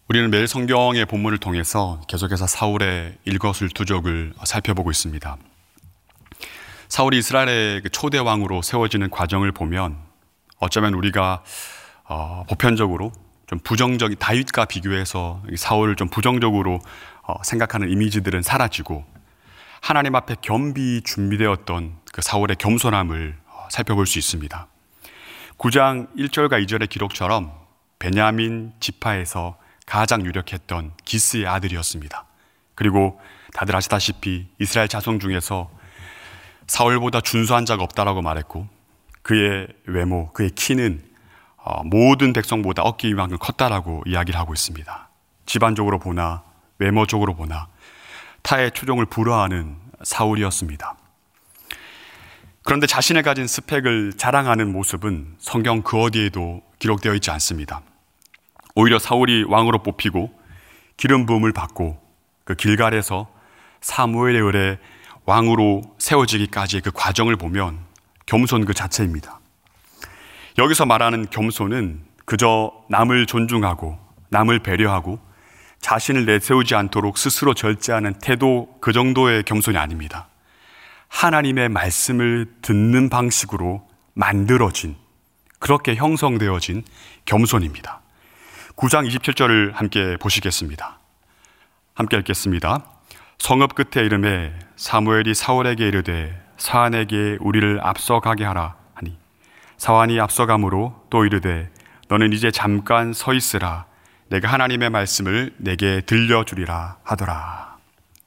우리는 매일 성경의 본문을 통해서 계속해서 사울의 일거수일투족을 살펴보고 있습니다. 사울이 이스라엘의 초대 왕으로 세워지는 과정을 보면 어쩌면 우리가 보편적으로 좀 부정적인 다윗과 비교해서 사울을 좀 부정적으로 생각하는 이미지들은 사라지고 하나님 앞에 겸비 준비되었던 그 사울의 겸손함을 살펴볼 수 있습니다. 9장 1절과 2절의 기록처럼 베냐민 지파에서 가장 유력했던 기스의 아들이었습니다. 그리고 다들 아시다시피 이스라엘 자손 중에서 사울보다 준수한 자가 없다라고 말했고 그의 외모, 그의 키는 모든 백성보다 어깨 위만큼 컸다라고 이야기를 하고 있습니다. 집안적으로 보나 외모적으로 보나 타의 추종을 불허하는 사울이었습니다. 그런데 자신의 가진 스펙을 자랑하는 모습은 성경 그 어디에도 기록되어 있지 않습니다. 오히려 사울이 왕으로 뽑히고 기름 부음을 받고 그 길갈에서 사무엘에 의해 왕으로 세워지기까지의 그 과정을 보면 겸손 그 자체입니다. 여기서 말하는 겸손은 그저 남을 존중하고 남을 배려하고 자신을 내세우지 않도록 스스로 절제하는 태도 그 정도의 겸손이 아닙니다. 하나님의 말씀을 듣는 방식으로 만들어진, 그렇게 형성되어진 겸손입니다. 9장 27절을 함께 보시겠습니다. 함께 읽겠습니다. 성읍 끝에 이름에 사무엘이 사울에게 이르되 사안에게 우리를 앞서가게 하라 하니 사안이 앞서감으로 또 이르되 너는 이제 잠깐 서 있으라 내가 하나님의 말씀을 내게 들려주리라 하더라.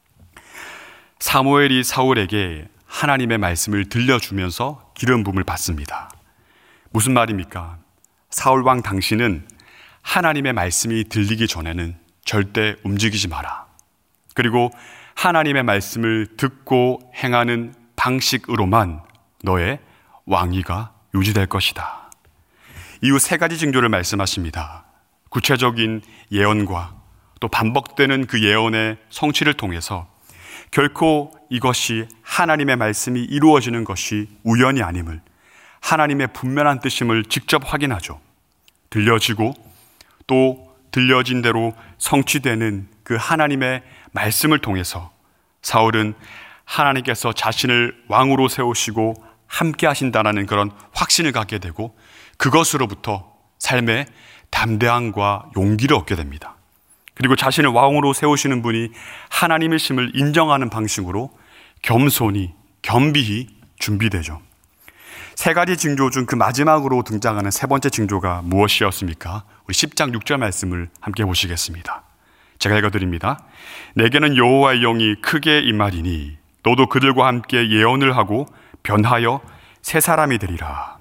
사무엘이 사울에게 하나님의 말씀을 들려주면서 기름 부음을 받습니다. 무슨 말입니까? 사울 왕 당신은 하나님의 말씀이 들리기 전에는 절대 움직이지 마라. 그리고 하나님의 말씀을 듣고 행하는 방식으로만 너의 왕위가 유지될 것이다. 이후 세 가지 징조를 말씀하십니다. 구체적인 예언과 또 반복되는 그 예언의 성취를 통해서 결코 이것이 하나님의 말씀이 이루어지는 것이 우연이 아님을, 하나님의 분명한 뜻임을 직접 확인하죠. 들려지고 또 들려진 대로 성취되는 그 하나님의 말씀을 통해서 사울은 하나님께서 자신을 왕으로 세우시고 함께 하신다는 그런 확신을 갖게 되고 그것으로부터 삶의 담대함과 용기를 얻게 됩니다. 그리고 자신을 왕으로 세우시는 분이 하나님이심을 인정하는 방식으로 겸손히, 겸비히 준비되죠. 세 가지 징조 중 그 마지막으로 등장하는 세 번째 징조가 무엇이었습니까? 우리 10장 6절 말씀을 함께 보시겠습니다. 제가 읽어드립니다. 내게는 여호와의 영이 크게 임하리니 너도 그들과 함께 예언을 하고 변하여 새 사람이 되리라.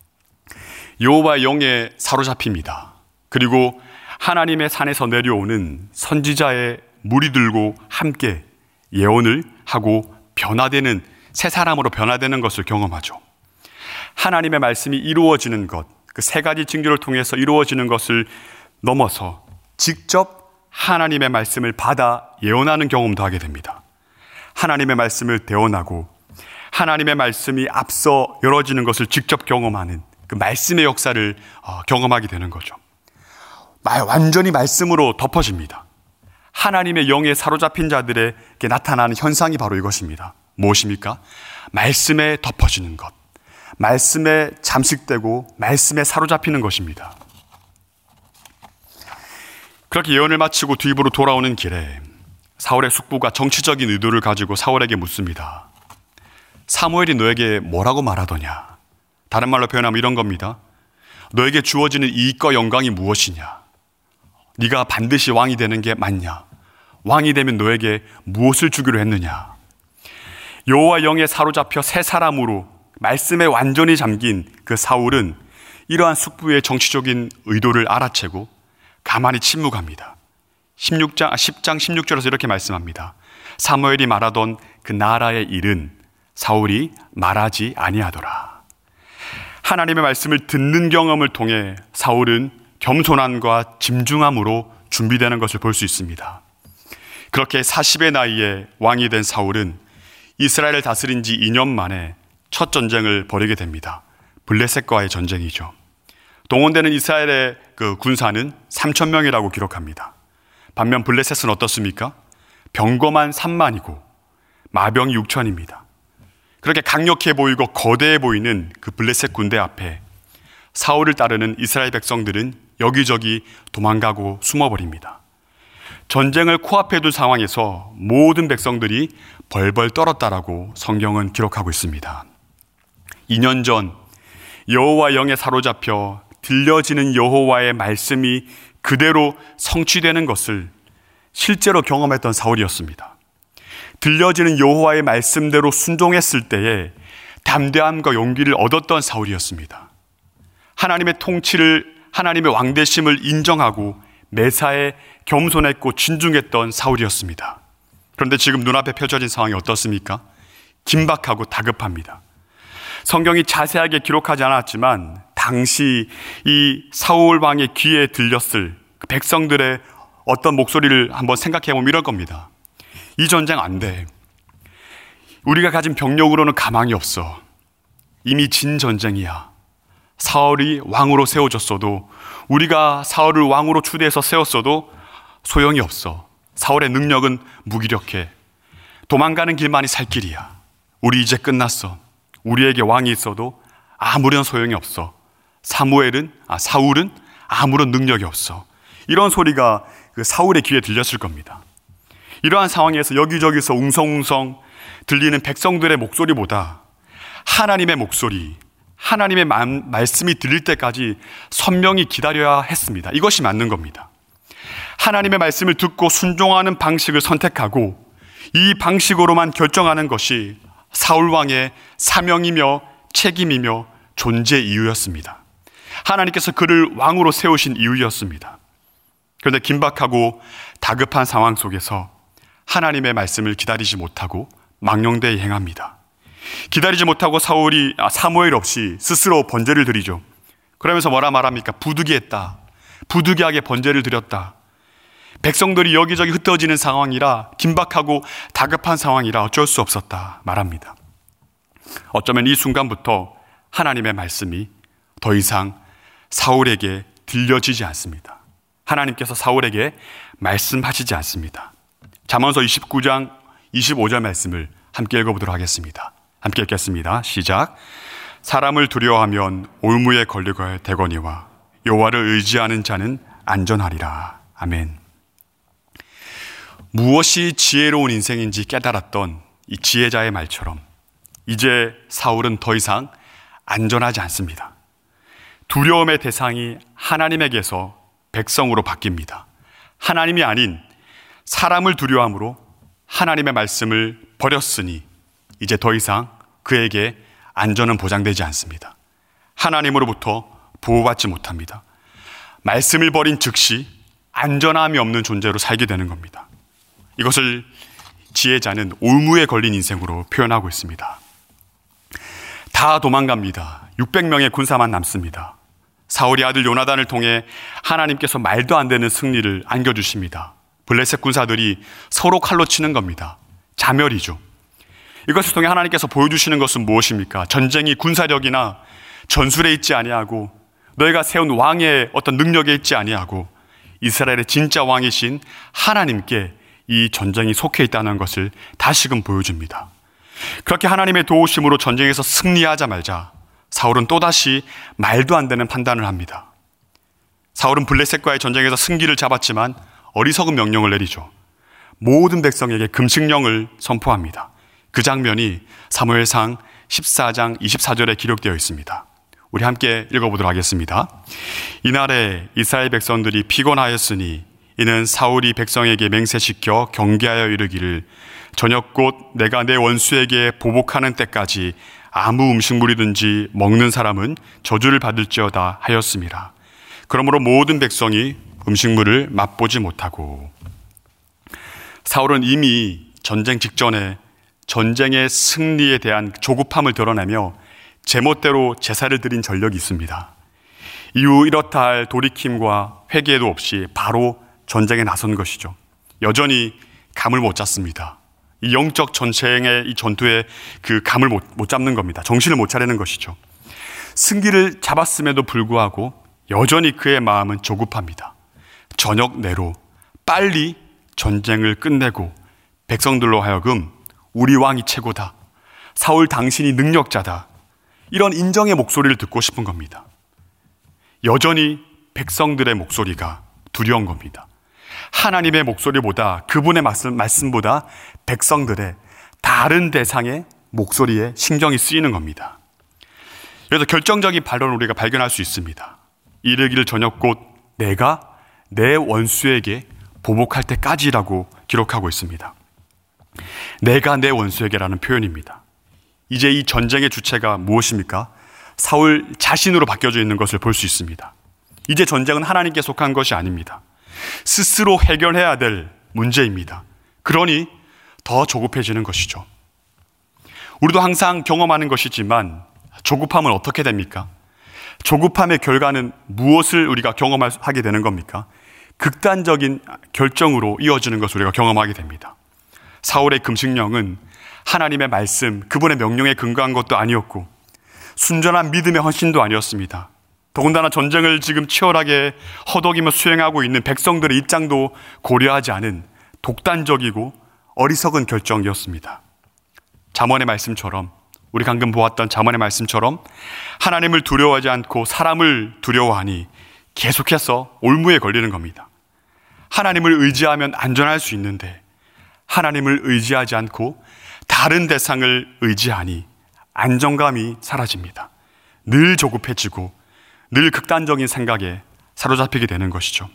여호와의 영에 사로잡힙니다. 그리고 하나님의 산에서 내려오는 선지자의 무리들과 함께 예언을 하고 변화되는 새 사람으로 변화되는 것을 경험하죠. 하나님의 말씀이 이루어지는 것, 그 세 가지 징조를 통해서 이루어지는 것을 넘어서 직접 하나님의 말씀을 받아 예언하는 경험도 하게 됩니다. 하나님의 말씀을 대언하고 하나님의 말씀이 앞서 열어지는 것을 직접 경험하는 그 말씀의 역사를 경험하게 되는 거죠. 완전히 말씀으로 덮어집니다. 하나님의 영에 사로잡힌 자들에게 나타나는 현상이 바로 이것입니다. 무엇입니까? 말씀에 덮어지는 것, 말씀에 잠식되고 말씀에 사로잡히는 것입니다. 그렇게 예언을 마치고 뒤입으로 돌아오는 길에 사울의 숙부가 정치적인 의도를 가지고 사울에게 묻습니다. 사무엘이 너에게 뭐라고 말하더냐? 다른 말로 표현하면 이런 겁니다. 너에게 주어지는 이익과 영광이 무엇이냐? 네가 반드시 왕이 되는 게 맞냐? 왕이 되면 너에게 무엇을 주기로 했느냐? 여호와 영에 사로잡혀 새 사람으로 말씀에 완전히 잠긴 그 사울은 이러한 숙부의 정치적인 의도를 알아채고 가만히 침묵합니다. 10장 16절에서 이렇게 말씀합니다. 사무엘이 말하던 그 나라의 일은 사울이 말하지 아니하더라. 하나님의 말씀을 듣는 경험을 통해 사울은 겸손함과 짐중함으로 준비되는 것을 볼 수 있습니다. 그렇게 40의 나이에 왕이 된 사울은 이스라엘을 다스린 지 2년 만에 첫 전쟁을 벌이게 됩니다. 블레셋과의 전쟁이죠. 동원되는 이스라엘의 그 군사는 3,000명이라고 기록합니다. 반면 블레셋은 어떻습니까? 병거만 3만이고 마병이 6천입니다. 그렇게 강력해 보이고 거대해 보이는 그 블레셋 군대 앞에 사울을 따르는 이스라엘 백성들은 여기저기 도망가고 숨어버립니다. 전쟁을 코앞에 둔 상황에서 모든 백성들이 벌벌 떨었다라고 성경은 기록하고 있습니다. 2년 전 여호와 영에 사로잡혀 들려지는 여호와의 말씀이 그대로 성취되는 것을 실제로 경험했던 사울이었습니다. 들려지는 여호와의 말씀대로 순종했을 때에 담대함과 용기를 얻었던 사울이었습니다. 하나님의 통치를, 하나님의 왕되심을 인정하고 매사에 겸손했고 진중했던 사울이었습니다. 그런데 지금 눈앞에 펼쳐진 상황이 어떻습니까? 긴박하고 다급합니다. 성경이 자세하게 기록하지 않았지만 당시 이 사울 왕의 귀에 들렸을 그 백성들의 어떤 목소리를 한번 생각해보면 이럴 겁니다. 이 전쟁 안 돼. 우리가 가진 병력으로는 가망이 없어. 이미 진 전쟁이야. 사울이 왕으로 세워졌어도, 우리가 사울을 왕으로 추대해서 세웠어도 소용이 없어. 사울의 능력은 무기력해. 도망가는 길만이 살 길이야. 우리 이제 끝났어. 우리에게 왕이 있어도 아무런 소용이 없어. 사울은 아무런 능력이 없어. 이런 소리가 그 사울의 귀에 들렸을 겁니다. 이러한 상황에서 여기저기서 웅성웅성 들리는 백성들의 목소리보다 하나님의 목소리, 하나님의 말씀이 들릴 때까지 선명히 기다려야 했습니다. 이것이 맞는 겁니다. 하나님의 말씀을 듣고 순종하는 방식을 선택하고 이 방식으로만 결정하는 것이 사울 왕의 사명이며 책임이며 존재 이유였습니다. 하나님께서 그를 왕으로 세우신 이유였습니다. 그런데 긴박하고 다급한 상황 속에서 하나님의 말씀을 기다리지 못하고 망령되이 행합니다. 기다리지 못하고 사무엘 없이 스스로 번제를 드리죠. 그러면서 뭐라 말합니까? 부득이했다. 부득이하게 번제를 드렸다. 백성들이 여기저기 흩어지는 상황이라, 긴박하고 다급한 상황이라 어쩔 수 없었다 말합니다. 어쩌면 이 순간부터 하나님의 말씀이 더 이상 사울에게 들려지지 않습니다. 하나님께서 사울에게 말씀하시지 않습니다. 잠언서 29장 25절 말씀을 함께 읽어보도록 하겠습니다. 함께 읽겠습니다. 시작. 사람을 두려워하면 올무에 걸리게 되거니와 여호와를 의지하는 자는 안전하리라. 아멘. 무엇이 지혜로운 인생인지 깨달았던 이 지혜자의 말처럼 이제 사울은 더 이상 안전하지 않습니다. 두려움의 대상이 하나님에게서 백성으로 바뀝니다. 하나님이 아닌 사람을 두려워함으로 하나님의 말씀을 버렸으니 이제 더 이상 그에게 안전은 보장되지 않습니다. 하나님으로부터 보호받지 못합니다. 말씀을 버린 즉시 안전함이 없는 존재로 살게 되는 겁니다. 이것을 지혜자는 올무에 걸린 인생으로 표현하고 있습니다. 다 도망갑니다. 600명의 군사만 남습니다. 사울의 아들 요나단을 통해 하나님께서 말도 안 되는 승리를 안겨주십니다. 블레셋 군사들이 서로 칼로 치는 겁니다. 자멸이죠. 이것을 통해 하나님께서 보여주시는 것은 무엇입니까? 전쟁이 군사력이나 전술에 있지 아니하고 너희가 세운 왕의 어떤 능력에 있지 아니하고 이스라엘의 진짜 왕이신 하나님께 이 전쟁이 속해 있다는 것을 다시금 보여줍니다. 그렇게 하나님의 도우심으로 전쟁에서 승리하자마자 사울은 또다시 말도 안 되는 판단을 합니다. 사울은 블레셋과의 전쟁에서 승기를 잡았지만 어리석은 명령을 내리죠. 모든 백성에게 금식령을 선포합니다. 그 장면이 사무엘상 14장 24절에 기록되어 있습니다. 우리 함께 읽어보도록 하겠습니다. 이날에 이스라엘 백성들이 피곤하였으니 이는 사울이 백성에게 맹세시켜 경계하여 이르기를 저녁곧 내가 내 원수에게 보복하는 때까지 아무 음식물이든지 먹는 사람은 저주를 받을지어다 하였습니다. 그러므로 모든 백성이 음식물을 맛보지 못하고. 사울은 이미 전쟁 직전에 전쟁의 승리에 대한 조급함을 드러내며 제멋대로 제사를 드린 전력이 있습니다. 이후 이렇다 할 돌이킴과 회개도 없이 바로 전쟁에 나선 것이죠. 여전히 감을 못 잡습니다. 이 영적 전쟁의 이 전투에 그 감을 못 잡는 겁니다. 정신을 못 차리는 것이죠. 승기를 잡았음에도 불구하고 여전히 그의 마음은 조급합니다. 저녁 내로 빨리 전쟁을 끝내고 백성들로 하여금 우리 왕이 최고다, 사울 당신이 능력자다, 이런 인정의 목소리를 듣고 싶은 겁니다. 여전히 백성들의 목소리가 두려운 겁니다. 하나님의 목소리보다, 그분의 말씀보다 백성들의 다른 대상의 목소리에 신경이 쓰이는 겁니다. 그래서 결정적인 반론을 우리가 발견할 수 있습니다. 이르기를 저녁 곧 내가 내 원수에게 보복할 때까지라고 기록하고 있습니다. 내가 내 원수에게라는 표현입니다. 이제 이 전쟁의 주체가 무엇입니까? 사울 자신으로 바뀌어져 있는 것을 볼 수 있습니다. 이제 전쟁은 하나님께 속한 것이 아닙니다. 스스로 해결해야 될 문제입니다. 그러니 더 조급해지는 것이죠. 우리도 항상 경험하는 것이지만 조급함은 어떻게 됩니까? 조급함의 결과는 무엇을 우리가 경험하게 되는 겁니까? 극단적인 결정으로 이어지는 것을 우리가 경험하게 됩니다. 사울의 금식령은 하나님의 말씀, 그분의 명령에 근거한 것도 아니었고 순전한 믿음의 헌신도 아니었습니다. 더군다나 전쟁을 지금 치열하게 허덕이며 수행하고 있는 백성들의 입장도 고려하지 않은 독단적이고 어리석은 결정이었습니다. 잠언의 말씀처럼, 우리 방금 보았던 잠언의 말씀처럼 하나님을 두려워하지 않고 사람을 두려워하니 계속해서 올무에 걸리는 겁니다. 하나님을 의지하면 안전할 수 있는데 하나님을 의지하지 않고 다른 대상을 의지하니 안정감이 사라집니다. 늘 조급해지고 늘 극단적인 생각에 사로잡히게 되는 것이죠.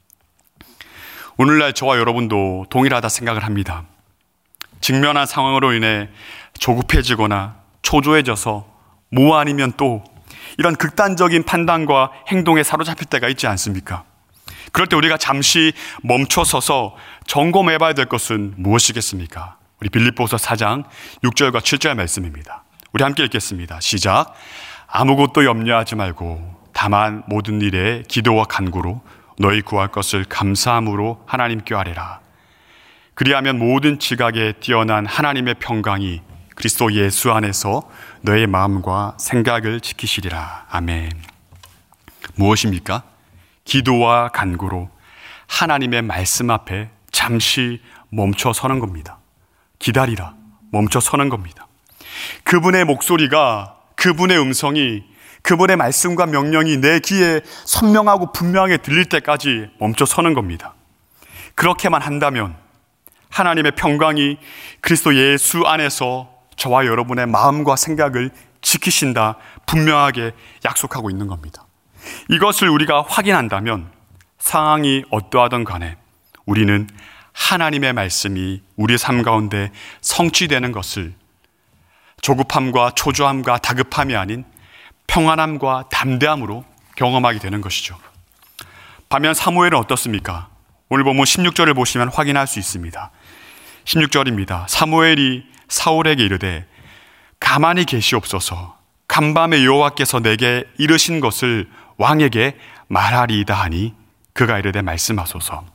오늘날 저와 여러분도 동일하다 생각을 합니다. 직면한 상황으로 인해 조급해지거나 초조해져서 뭐 아니면 또 이런 극단적인 판단과 행동에 사로잡힐 때가 있지 않습니까? 그럴 때 우리가 잠시 멈춰서서 점검해봐야 될 것은 무엇이겠습니까? 우리 빌립보서 4장 6절과 7절 말씀입니다. 우리 함께 읽겠습니다. 시작. 아무것도 염려하지 말고 다만 모든 일에 기도와 간구로 너희 구할 것을 감사함으로 하나님께 아뢰라. 그리하면 모든 지각에 뛰어난 하나님의 평강이 그리스도 예수 안에서 너의 마음과 생각을 지키시리라. 아멘. 무엇입니까? 기도와 간구로 하나님의 말씀 앞에 잠시 멈춰 서는 겁니다. 기다리라. 멈춰 서는 겁니다. 그분의 목소리가, 그분의 음성이, 그분의 말씀과 명령이 내 귀에 선명하고 분명하게 들릴 때까지 멈춰 서는 겁니다. 그렇게만 한다면 하나님의 평강이 그리스도 예수 안에서 저와 여러분의 마음과 생각을 지키신다 분명하게 약속하고 있는 겁니다. 이것을 우리가 확인한다면 상황이 어떠하든 간에 우리는 하나님의 말씀이 우리 삶 가운데 성취되는 것을 조급함과 초조함과 다급함이 아닌 평안함과 담대함으로 경험하게 되는 것이죠. 반면 사무엘은 어떻습니까? 오늘 본문 16절을 보시면 확인할 수 있습니다. 16절입니다. 사무엘이 사울에게 이르되 가만히 계시옵소서. 간밤에 여호와께서 내게 이르신 것을 왕에게 말하리이다 하니 그가 이르되 말씀하소서.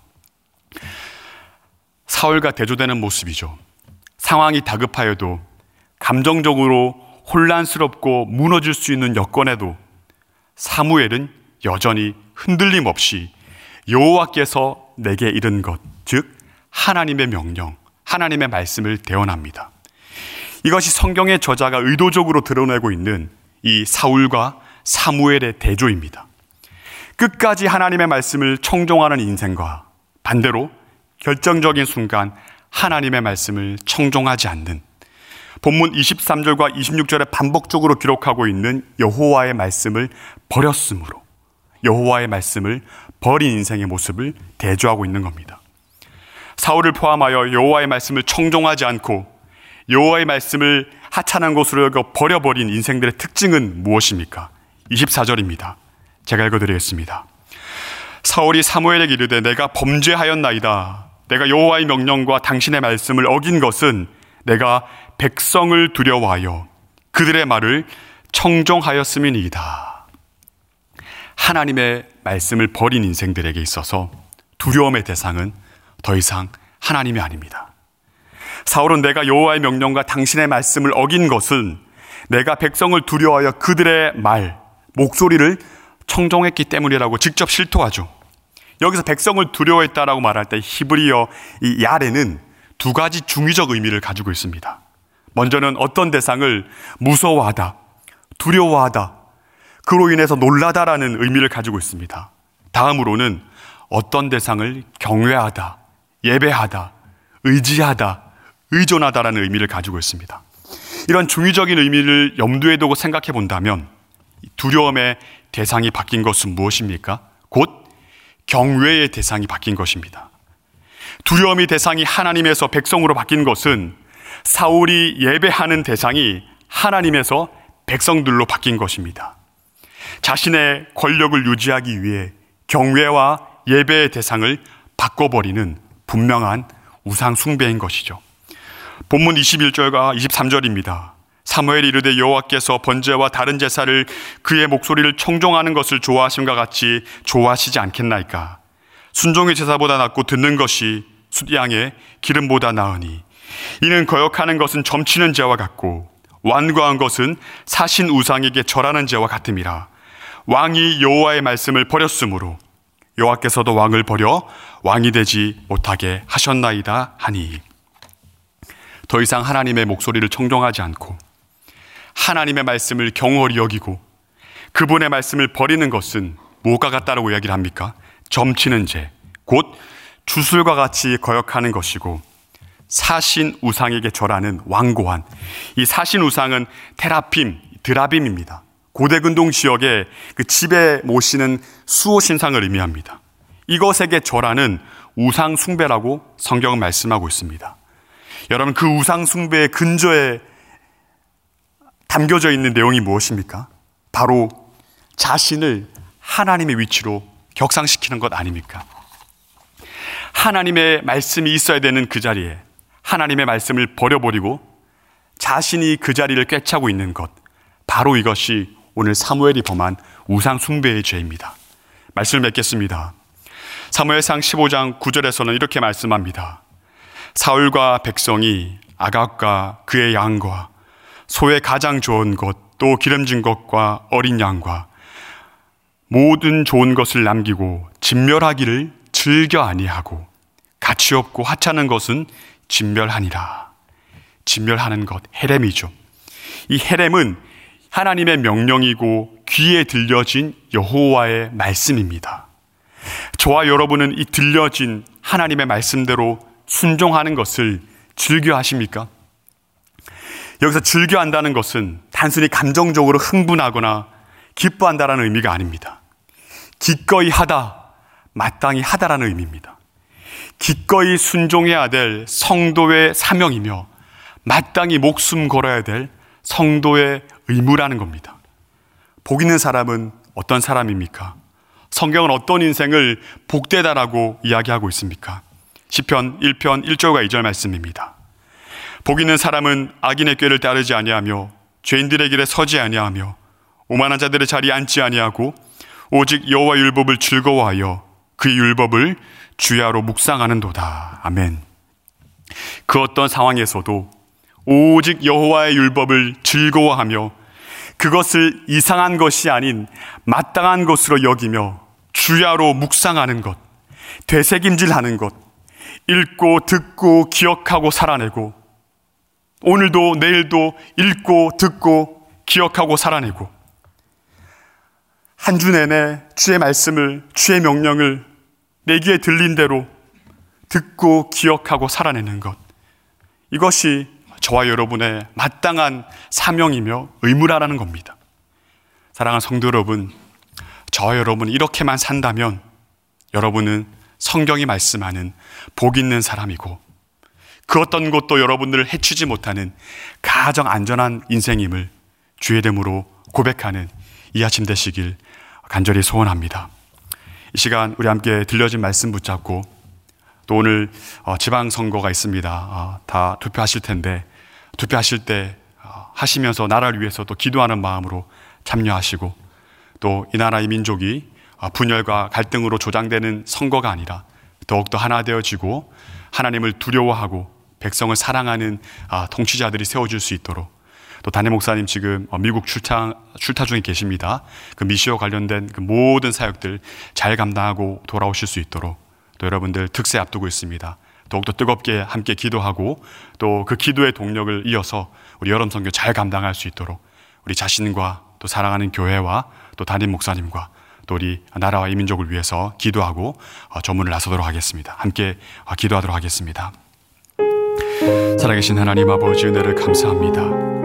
사울과 대조되는 모습이죠. 상황이 다급하여도 감정적으로 혼란스럽고 무너질 수 있는 여건에도 사무엘은 여전히 흔들림 없이 여호와께서 내게 이른 것, 즉 하나님의 명령, 하나님의 말씀을 대언합니다. 이것이 성경의 저자가 의도적으로 드러내고 있는 이 사울과 사무엘의 대조입니다. 끝까지 하나님의 말씀을 청종하는 인생과 반대로 결정적인 순간 하나님의 말씀을 청종하지 않는, 본문 23절과 26절에 반복적으로 기록하고 있는 여호와의 말씀을 버렸으므로 여호와의 말씀을 버린 인생의 모습을 대조하고 있는 겁니다. 사울을 포함하여 여호와의 말씀을 청종하지 않고 여호와의 말씀을 하찮은 것으로 여겨 버려버린 인생들의 특징은 무엇입니까? 24절입니다. 제가 읽어드리겠습니다. 사울이 사무엘에게 이르되 내가 범죄하였나이다. 내가 여호와의 명령과 당신의 말씀을 어긴 것은 내가 백성을 두려워하여 그들의 말을 청종하였음이니이다. 하나님의 말씀을 버린 인생들에게 있어서 두려움의 대상은 더 이상 하나님이 아닙니다. 사울은 내가 여호와의 명령과 당신의 말씀을 어긴 것은 내가 백성을 두려워하여 그들의 말, 목소리를 청종했기 때문이라고 직접 실토하죠. 여기서 백성을 두려워했다라고 말할 때 히브리어 이 야레는 두 가지 중의적 의미를 가지고 있습니다. 먼저는 어떤 대상을 무서워하다, 두려워하다, 그로 인해서 놀라다라는 의미를 가지고 있습니다. 다음으로는 어떤 대상을 경외하다, 예배하다, 의지하다, 의존하다라는 의미를 가지고 있습니다. 이런 중의적인 의미를 염두에 두고 생각해 본다면 두려움의 대상이 바뀐 것은 무엇입니까? 곧 경외의 대상이 바뀐 것입니다. 두려움의 대상이 하나님에서 백성으로 바뀐 것은 사울이 예배하는 대상이 하나님에서 백성들로 바뀐 것입니다. 자신의 권력을 유지하기 위해 경외와 예배의 대상을 바꿔버리는 분명한 우상 숭배인 것이죠. 본문 21절과 23절입니다. 사무엘이 이르되 여호와께서 번제와 다른 제사를 그의 목소리를 청종하는 것을 좋아하심과 같이 좋아하시지 않겠나이까. 순종의 제사보다 낫고 듣는 것이 숫양의 기름보다 나으니 이는 거역하는 것은 점치는 죄와 같고 완고한 것은 사신 우상에게 절하는 죄와 같음이라. 왕이 여호와의 말씀을 버렸으므로 여호와께서도 왕을 버려 왕이 되지 못하게 하셨나이다 하니. 더 이상 하나님의 목소리를 청종하지 않고 하나님의 말씀을 경홀히 여기고 그분의 말씀을 버리는 것은 뭐가 같다라고 이야기를 합니까? 점치는 죄, 곧 주술과 같이 거역하는 것이고 사신 우상에게 절하는 완고한, 이 사신 우상은 테라핌, 드라빔입니다. 고대 근동 지역의 그 집에 모시는 수호 신상을 의미합니다. 이것에게 절하는 우상 숭배라고 성경은 말씀하고 있습니다. 여러분, 그 우상 숭배의 근저에 담겨져 있는 내용이 무엇입니까? 바로 자신을 하나님의 위치로 격상시키는 것 아닙니까? 하나님의 말씀이 있어야 되는 그 자리에 하나님의 말씀을 버려버리고 자신이 그 자리를 꿰차고 있는 것, 바로 이것이 오늘 사무엘이 범한 우상 숭배의 죄입니다. 말씀을 맺겠습니다. 사무엘상 15장 9절에서는 이렇게 말씀합니다. 사울과 백성이 아각과 그의 양과 소의 가장 좋은 것, 또 기름진 것과 어린 양과 모든 좋은 것을 남기고 진멸하기를 즐겨 아니하고 가치 없고 하찮은 것은 진멸하니라. 진멸하는 것, 헤렘이죠. 이 헤렘은 하나님의 명령이고 귀에 들려진 여호와의 말씀입니다. 저와 여러분은 이 들려진 하나님의 말씀대로 순종하는 것을 즐겨 하십니까? 여기서 즐겨한다는 것은 단순히 감정적으로 흥분하거나 기뻐한다라는 의미가 아닙니다. 기꺼이 하다, 마땅히 하다라는 의미입니다. 기꺼이 순종해야 될 성도의 사명이며 마땅히 목숨 걸어야 될 성도의 의무라는 겁니다. 복 있는 사람은 어떤 사람입니까? 성경은 어떤 인생을 복되다라고 이야기하고 있습니까? 시편 1편 1절과 2절 말씀입니다. 복 있는 사람은 악인의 꾀를 따르지 아니하며 죄인들의 길에 서지 아니하며 오만한 자들의 자리에 앉지 아니하고 오직 여호와 율법을 즐거워하여 그 율법을 주야로 묵상하는도다. 아멘. 그 어떤 상황에서도 오직 여호와의 율법을 즐거워하며 그것을 이상한 것이 아닌 마땅한 것으로 여기며 주야로 묵상하는 것, 되새김질하는 것, 읽고 듣고 기억하고 살아내고 오늘도 내일도 읽고 듣고 기억하고 살아내고 한 주 내내 주의 말씀을, 주의 명령을 내 귀에 들린 대로 듣고 기억하고 살아내는 것, 이것이 저와 여러분의 마땅한 사명이며 의무라는 겁니다. 사랑하는 성도 여러분, 저와 여러분이 이렇게만 산다면 여러분은 성경이 말씀하는 복 있는 사람이고 그 어떤 것도 여러분들을 해치지 못하는 가장 안전한 인생임을 주의 이름으로 고백하는 이 아침 되시길 간절히 소원합니다. 이 시간 우리 함께 들려진 말씀 붙잡고 또 오늘 지방선거가 있습니다. 다 투표하실 텐데 투표하실 때 하시면서 나라를 위해서 또 기도하는 마음으로 참여하시고 또 이 나라의 민족이 분열과 갈등으로 조장되는 선거가 아니라 더욱더 하나 되어지고 하나님을 두려워하고 백성을 사랑하는 통치자들이 세워질 수 있도록 또 담임 목사님 지금 미국 출타 중에 계십니다. 그 미시와 관련된 그 모든 사역들 잘 감당하고 돌아오실 수 있도록, 또 여러분들 특세 앞두고 있습니다. 더욱더 뜨겁게 함께 기도하고 또 그 기도의 동력을 이어서 우리 여름 선교 잘 감당할 수 있도록 우리 자신과 또 사랑하는 교회와 또 담임 목사님과 또 우리 나라와 이 민족을 위해서 기도하고 전문을 나서도록 하겠습니다. 함께 기도하도록 하겠습니다. 살아계신 하나님 아버지, 은혜를 감사합니다.